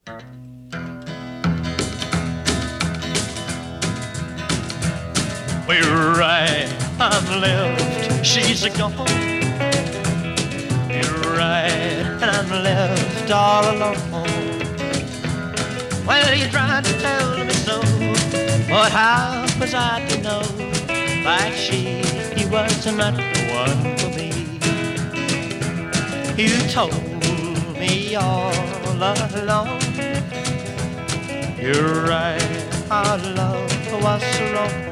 We're right, I'm left, she's a gone. You're right, and I'm left all alone. Well, you tried to tell me so, but how was I to know that she was not the one for me? You told me all along. You're right, our love was so wrong.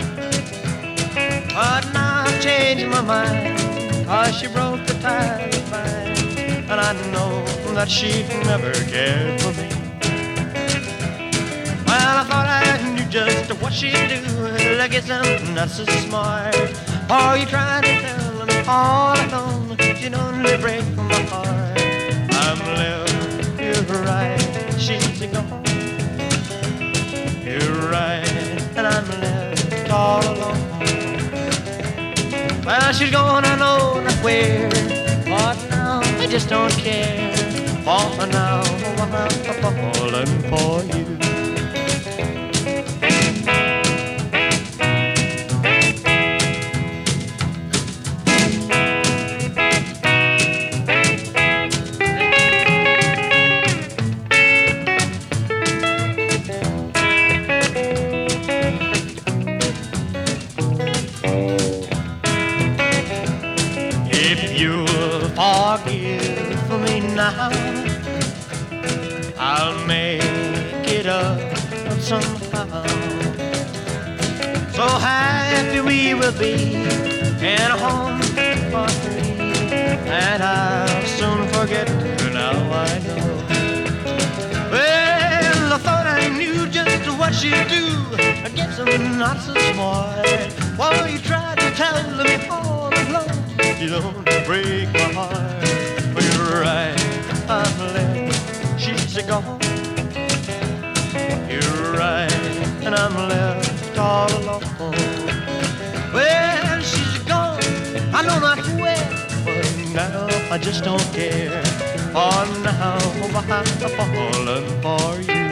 But now I've changed my mind, 'cause she broke the tie of mine, and I know that she'd never cared for me. Well, I thought I knew just what she'd do. I guess I'm not so smart. Oh, you trying to tell me all alone, you'd only break my heart. I'm left, you're right, she's gone. You're right, and I'm left all alone. Well, she's gone, I know not where, but now I just don't care. For now I'm falling for you. If you'll forgive me now, I'll make it up somehow. So happy we will be in a home for three, and I'll soon forget her now, I know. Well, I thought I knew just what she'd do. I guess I'm not so smart. While you tried to tell me all along, you don't break my heart. Well, you're right, I'm left, she's gone. You're right, and I'm left all alone. Well, she's gone, I know not where, but now I just don't care. For now I'm falling for you.